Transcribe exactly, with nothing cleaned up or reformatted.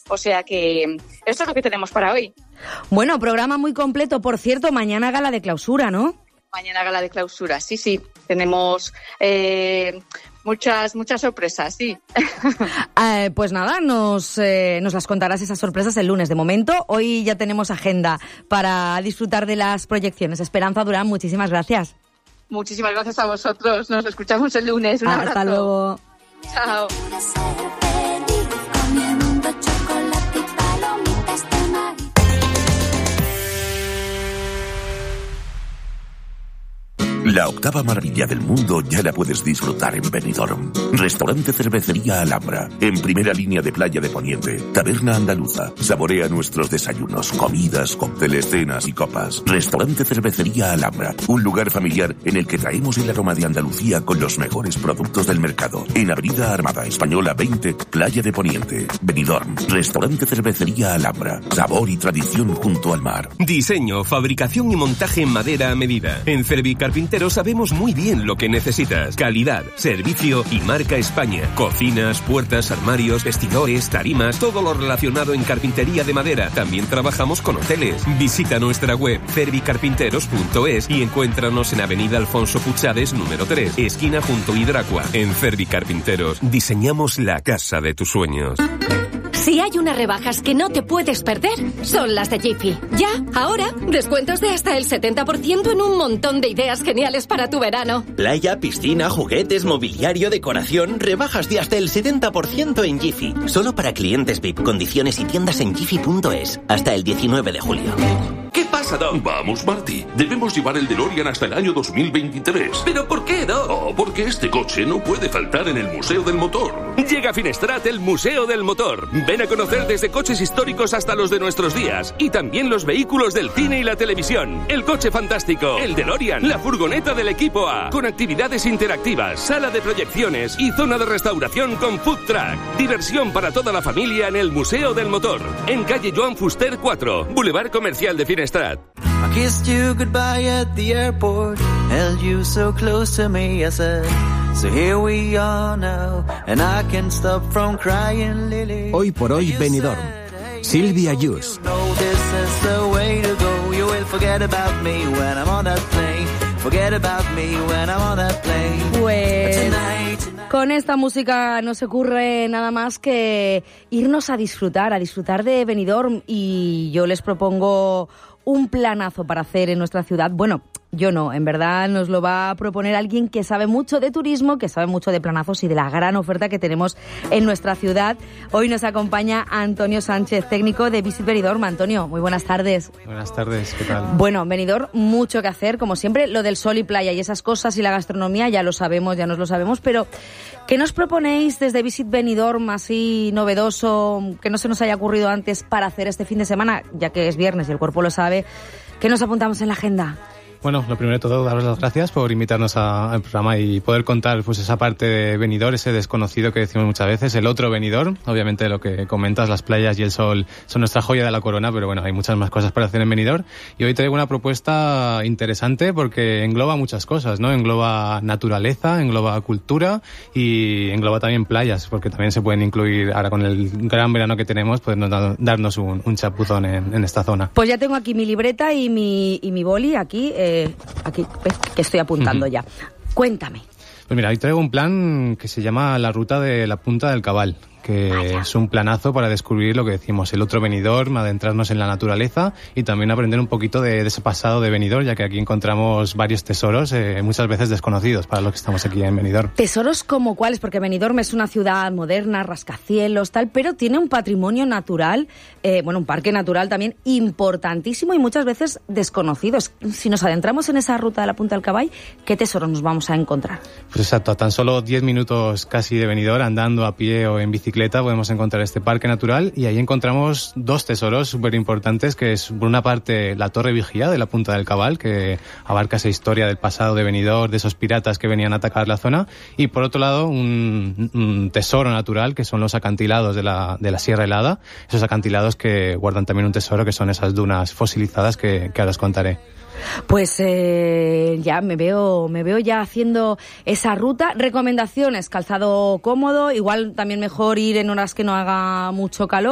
O sea que esto es lo que tenemos para hoy. Bueno, programa muy completo. Por cierto, mañana gala de clausura, ¿no? Mañana gala de clausura, sí, sí. Tenemos eh, muchas, muchas sorpresas, sí. eh, pues nada, nos, eh, nos las contarás esas sorpresas el lunes. De momento, hoy ya tenemos agenda para disfrutar de las proyecciones. Esperanza Durán, muchísimas gracias. Muchísimas gracias a vosotros. Nos escuchamos el lunes. Un abrazo. Hasta luego. Chao. La octava maravilla del mundo ya la puedes disfrutar en Benidorm. Restaurante Cervecería Alhambra, en primera línea de playa de Poniente. Taberna andaluza, saborea nuestros desayunos, comidas, cócteles, cenas y copas. Restaurante Cervecería Alhambra, un lugar familiar en el que traemos el aroma de Andalucía con los mejores productos del mercado. En Avenida Armada Española veinte, Playa de Poniente. Benidorm, Restaurante Cervecería Alhambra, sabor y tradición junto al mar. Diseño, fabricación y montaje en madera a medida. En Cervi Carpintero sabemos muy bien lo que necesitas. Calidad, servicio y marca España. Cocinas, puertas, armarios, vestidores, tarimas, todo lo relacionado en carpintería de madera. También trabajamos con hoteles. Visita nuestra web cervicarpinteros punto es y encuéntranos en Avenida Alfonso Puchades número tres, esquina junto a Hidracua. En Cervi Carpinteros diseñamos la casa de tus sueños. Si hay unas rebajas que no te puedes perder, son las de Jiffy. Ya, ahora, descuentos de hasta el setenta por ciento en un montón de ideas geniales para tu verano. Playa, piscina, juguetes, mobiliario, decoración, rebajas de hasta el setenta por ciento en Jiffy. Solo para clientes V I P, condiciones y tiendas en jiffy punto es. Hasta el diecinueve de julio. ¿Qué pasa, Doc? Vamos, Marty. Debemos llevar el DeLorean hasta el año dos mil veintitrés. ¿Pero por qué, Doc? Oh, porque este coche no puede faltar en el Museo del Motor. Llega a Finestrat el Museo del Motor. Ven a conocer desde coches históricos hasta los de nuestros días. Y también los vehículos del cine y la televisión. El coche fantástico, el DeLorean, la furgoneta del equipo A. Con actividades interactivas, sala de proyecciones y zona de restauración con food truck. Diversión para toda la familia en el Museo del Motor. En calle Joan Fuster cuatro, Boulevard Comercial de Finestrat. I kissed you goodbye at the airport, held you so close to me, I said, so here we are now, and I can't stop from crying, Lily. Hoy por hoy, Benidorm. Silvia Yus. No, this is the way to go, you will forget about me when I'm on that plane, forget about me when I'm on that plane. Pues con esta música no se ocurre nada más que irnos a disfrutar, a disfrutar de Benidorm, y yo les propongo un planazo para hacer en nuestra ciudad. Bueno, yo no, en verdad nos lo va a proponer alguien que sabe mucho de turismo, que sabe mucho de planazos y de la gran oferta que tenemos en nuestra ciudad. Hoy nos acompaña Antonio Sánchez, técnico de Visit Benidorm. Antonio, muy buenas tardes. Buenas tardes, ¿qué tal? Bueno, Benidorm, mucho que hacer, como siempre. Lo del sol y playa y esas cosas y la gastronomía ya lo sabemos, ya nos lo sabemos, pero ¿qué nos proponéis desde Visit Benidorm así novedoso, que no se nos haya ocurrido antes para hacer este fin de semana, ya que es viernes y el cuerpo lo sabe? ¿Qué nos apuntamos en la agenda? Bueno, lo primero de todo, daros las gracias por invitarnos a, al programa y poder contar pues esa parte de Benidorm, ese desconocido que decimos muchas veces, el otro Benidorm. Obviamente lo que comentas, las playas y el sol son nuestra joya de la corona, pero bueno, hay muchas más cosas para hacer en Benidorm. Y hoy traigo una propuesta interesante porque engloba muchas cosas, ¿no? Engloba naturaleza, engloba cultura y engloba también playas, porque también se pueden incluir, ahora con el gran verano que tenemos, podernos da, darnos un, un chapuzón en, en esta zona. Pues ya tengo aquí mi libreta y mi, y mi boli, aquí, eh, aquí, ves, que estoy apuntando ya. Cuéntame. Pues mira, hoy traigo un plan que se llama la ruta de la Punta del Cabal, que Vaya. es un planazo para descubrir lo que decimos, el otro Benidorm, adentrarnos en la naturaleza y también aprender un poquito de, de ese pasado de Benidorm, ya que aquí encontramos varios tesoros, eh, muchas veces desconocidos para los que estamos aquí en Benidorm. ¿Tesoros como cuáles? Porque Benidorm es una ciudad moderna, rascacielos, tal, pero tiene un patrimonio natural, eh, bueno, un parque natural también importantísimo y muchas veces desconocido. Si nos adentramos en esa ruta de la Punta del Cabal, ¿qué tesoros nos vamos a encontrar? Pues exacto, a tan solo diez minutos casi de Benidorm, andando a pie o en bicicleta, podemos encontrar este parque natural y ahí encontramos dos tesoros súper importantes, que es por una parte la Torre Vigía de la Punta del Cabal, que abarca esa historia del pasado de Benidorm, de esos piratas que venían a atacar la zona, y por otro lado un, un tesoro natural que son los acantilados de la, de la Sierra Helada, esos acantilados que guardan también un tesoro que son esas dunas fosilizadas que, que ahora os contaré. Pues eh, ya me veo, me veo ya haciendo esa ruta. Recomendaciones: calzado cómodo, igual también mejor ir en horas que no haga mucho calor.